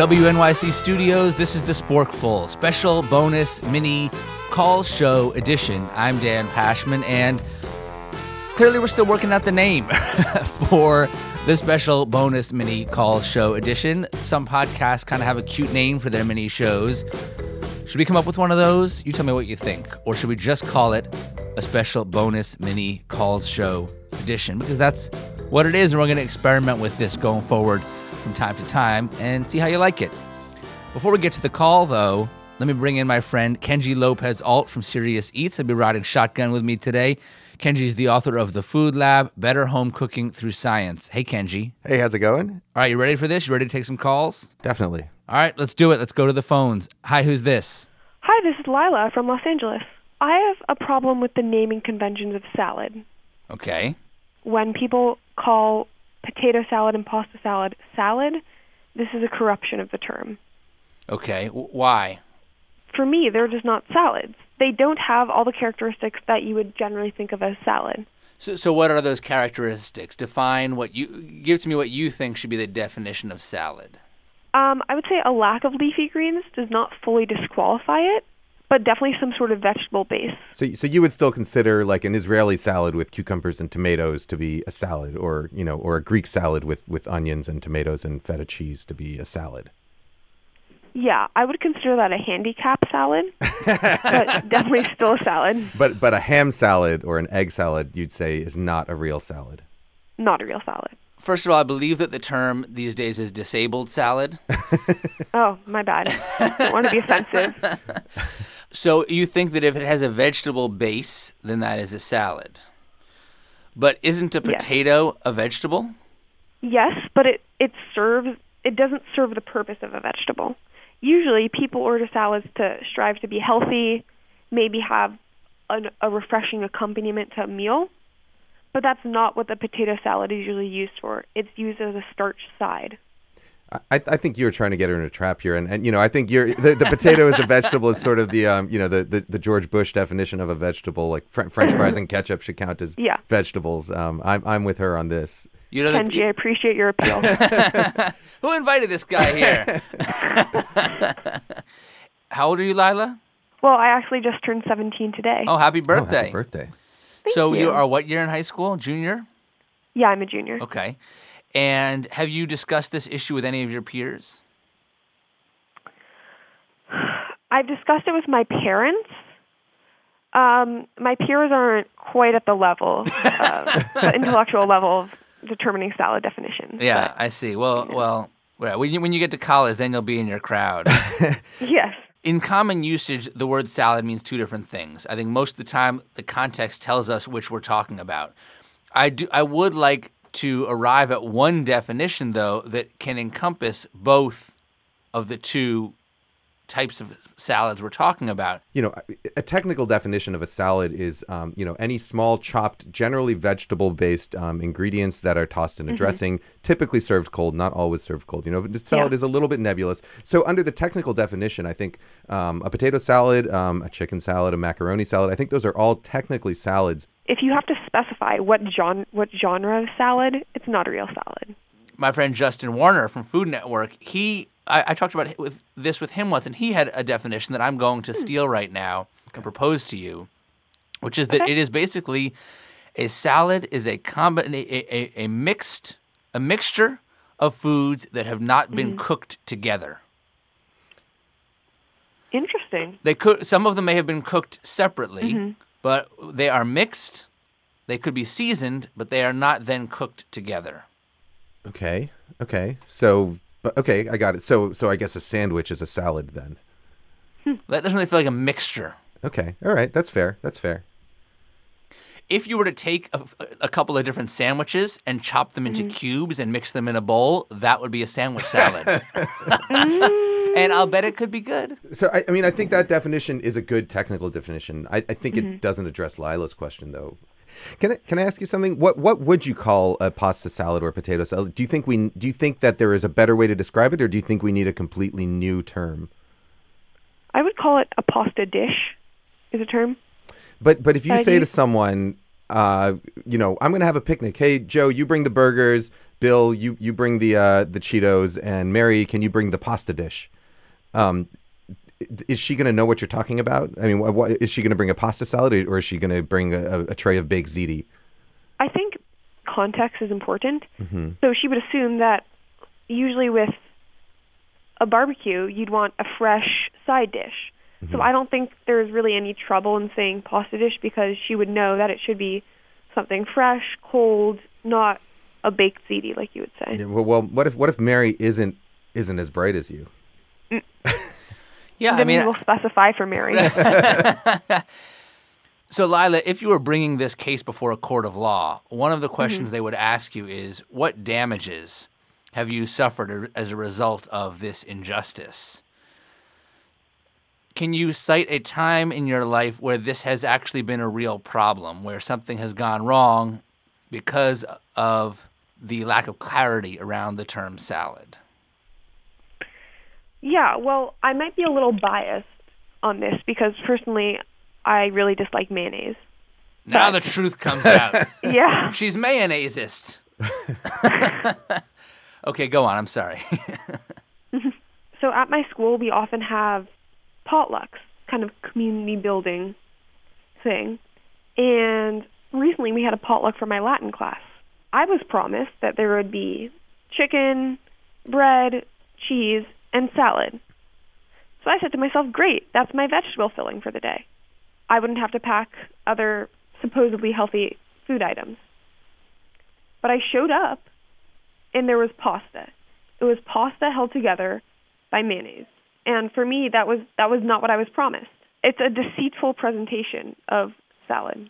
WNYC Studios, this is the Sporkful special bonus mini call show edition. I'm Dan Pashman, and clearly we're still working out the name for the special bonus mini call show edition. Some podcasts kind of have a cute name for their mini shows. Should we come up with one of those? You tell me what you think. Or should we just call it a special bonus mini calls show edition? Because that's what it is, and we're going to experiment with this going forward from time to time and see how you like it. Before we get to the call, though, let me bring in my friend Kenji Lopez-Alt from Serious Eats. He'll be riding shotgun with me today. Kenji is the author of The Food Lab, Better Home Cooking Through Science. Hey, Kenji. Hey, how's it going? All right, you ready for this? You ready to take some calls? Definitely. All right, let's do it. Let's go to the phones. Hi, who's this? Hi, this is Lila from Los Angeles. I have a problem with the naming conventions of salad. Okay. When people call potato salad and pasta salad salad, this is a corruption of the term. Okay, why? For me, they're just not salads. They don't have all the characteristics that you would generally think of as salad. So what are those characteristics? Give to me what you think should be the definition of salad. I would say a lack of leafy greens does not fully disqualify it, but definitely some sort of vegetable base. So you would still consider like an Israeli salad with cucumbers and tomatoes to be a salad, or a Greek salad with onions and tomatoes and feta cheese to be a salad? Yeah, I would consider that a handicap salad, but definitely still a salad. But a ham salad or an egg salad, you'd say, is not a real salad. Not a real salad. First of all, I believe that the term these days is disabled salad. Oh, my bad. Don't want to be offensive. So you think that if it has a vegetable base, then that is a salad. But isn't a potato a vegetable? Yes, but it doesn't serve the purpose of a vegetable. Usually people order salads to strive to be healthy, maybe have a refreshing accompaniment to a meal, but that's not what the potato salad is usually used for. It's used as a starch side. I think you're trying to get her in a trap here, and I think the potato as a vegetable is sort of the George Bush definition of a vegetable, like French fries and ketchup should count as vegetables. I'm with her on this. Kenji, I appreciate your appeal. Who invited this guy here? How old are you, Lila? Well, I actually just turned 17 today. Oh, happy birthday! Happy birthday! So you are what year in high school? Junior? Yeah, I'm a junior. Okay. And have you discussed this issue with any of your peers? I've discussed it with my parents. My peers aren't quite at the level, the intellectual level of determining salad definitions. Yeah, but, I see. Well, when you get to college, then you'll be in your crowd. Yes. In common usage, the word salad means two different things. I think most of the time, the context tells us which we're talking about. I would like to arrive at one definition, though, that can encompass both of the two types of salads we're talking about. A technical definition of a salad is, any small chopped, generally vegetable-based ingredients that are tossed in a dressing, typically served cold, not always served cold. The salad is a little bit nebulous. So under the technical definition, I think a potato salad, a chicken salad, a macaroni salad, I think those are all technically salads. If you have to specify what genre of salad, it's not a real salad. My friend Justin Warner from Food Network, I talked about this with him once, and he had a definition that I'm going to steal right now and propose to you, which is that it is basically a salad is a mixture of foods that have not been cooked together. Interesting. Some of them may have been cooked separately, but they are mixed. They could be seasoned, but they are not then cooked together. Okay. So, I got it. So I guess a sandwich is a salad then. That doesn't really feel like a mixture. Okay. All right. That's fair. If you were to take a couple of different sandwiches and chop them into cubes and mix them in a bowl, that would be a sandwich salad. And I'll bet it could be good. So, I think that definition is a good technical definition. I think it doesn't address Lila's question, though. Can I ask you something? What would you call a pasta salad or a potato salad? Do you think that there is a better way to describe it, or do you think we need a completely new term? I would call it a pasta dish, is a term. But if you say to someone, I'm going to have a picnic. Hey, Joe, you bring the burgers. Bill, you bring the Cheetos. And Mary, can you bring the pasta dish? Is she going to know what you're talking about? I mean, is she going to bring a pasta salad or is she going to bring a tray of baked ziti? I think context is important. Mm-hmm. So she would assume that usually with a barbecue, you'd want a fresh side dish. So I don't think there's really any trouble in saying pasta dish because she would know that it should be something fresh, cold, not a baked ziti like you would say. Yeah, well, what if Mary isn't as bright as you? Yeah, then we will specify for Mary. So, Lila, if you were bringing this case before a court of law, one of the questions they would ask you is, what damages have you suffered as a result of this injustice? Can you cite a time in your life where this has actually been a real problem, where something has gone wrong because of the lack of clarity around the term salad? Yeah, well, I might be a little biased on this because personally, I really dislike mayonnaise. Now the truth comes out. Yeah. She's mayonnaisist. Okay, go on. I'm sorry. So at my school, we often have potlucks, kind of community building thing. And recently we had a potluck for my Latin class. I was promised that there would be chicken, bread, cheese, and salad. So I said to myself, great, that's my vegetable filling for the day. I wouldn't have to pack other supposedly healthy food items. But I showed up, and there was pasta. It was pasta held together by mayonnaise. And for me, that was not what I was promised. It's a deceitful presentation of salad.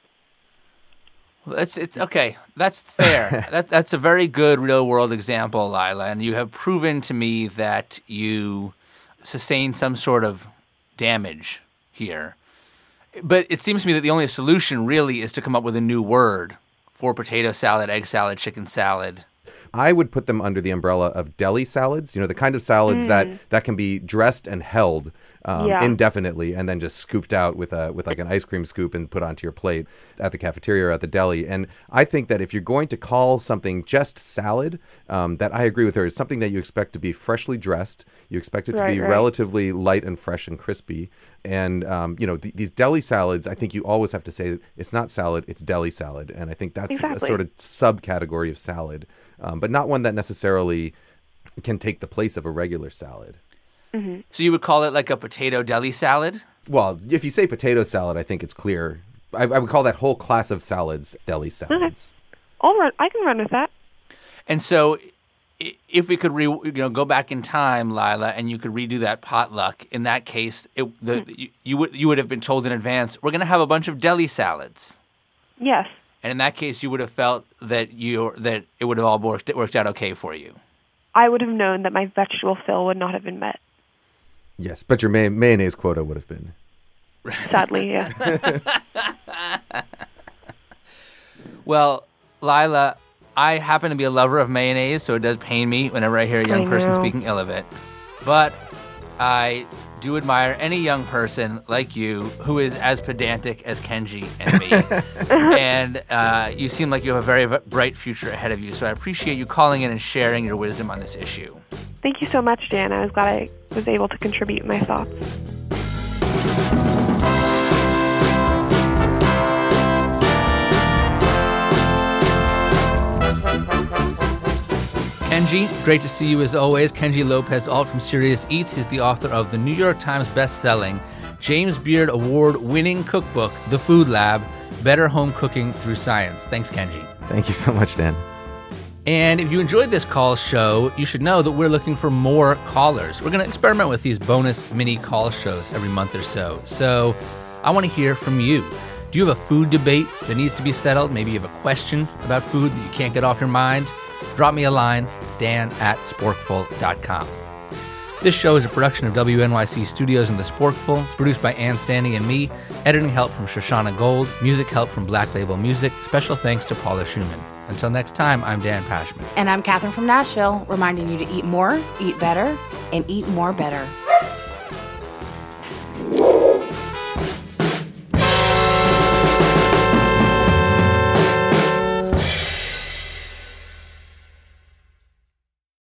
Well, it's okay. That's fair. That's a very good real-world example, Lila, and you have proven to me that you sustained some sort of damage here. But it seems to me that the only solution really is to come up with a new word for potato salad, egg salad, chicken salad. I would put them under the umbrella of deli salads, the kind of salads that can be dressed and held indefinitely and then just scooped out with like an ice cream scoop and put onto your plate at the cafeteria or at the deli. And I think that if you're going to call something just salad, that I agree with her, is something that you expect to be freshly dressed. You expect it to be relatively light and fresh and crispy. And, these deli salads, I think you always have to say it's not salad, it's deli salad. And I think that's a sort of subcategory of salad, but not one that necessarily can take the place of a regular salad. Mm-hmm. So you would call it like a potato deli salad? Well, if you say potato salad, I think it's clear. I would call that whole class of salads deli salads. Okay. I can run with that. And so if we could go back in time, Lila, and you could redo that potluck, in that case, you would have been told in advance, we're going to have a bunch of deli salads. Yes. And in that case, you would have felt that it would have all worked out okay for you. I would have known that my vegetable fill would not have been met. Yes, but your mayonnaise quota would have been. Sadly, yeah. Well, Lila, I happen to be a lover of mayonnaise, so it does pain me whenever I hear a young person speaking ill of it. But I do admire any young person like you who is as pedantic as Kenji and me. And you seem like you have a very bright future ahead of you, so I appreciate you calling in and sharing your wisdom on this issue. Thank you so much, Dan. I was glad I was able to contribute my thoughts. Kenji, great to see you as always. Kenji Lopez-Alt from Serious Eats. He's the author of the New York Times best-selling, James Beard Award-winning cookbook, The Food Lab, Better Home Cooking Through Science. Thanks, Kenji. Thank you so much, Dan. And if you enjoyed this call show, you should know that we're looking for more callers. We're going to experiment with these bonus mini call shows every month or so. So I want to hear from you. Do you have a food debate that needs to be settled? Maybe you have a question about food that you can't get off your mind? Drop me a line, dan@sporkful.com. This show is a production of WNYC Studios and The Sporkful. It's produced by Ann Sandy and me. Editing help from Shoshana Gold. Music help from Black Label Music. Special thanks to Paula Schumann. Until next time, I'm Dan Pashman. And I'm Catherine from Nashville, reminding you to eat more, eat better, and eat more better.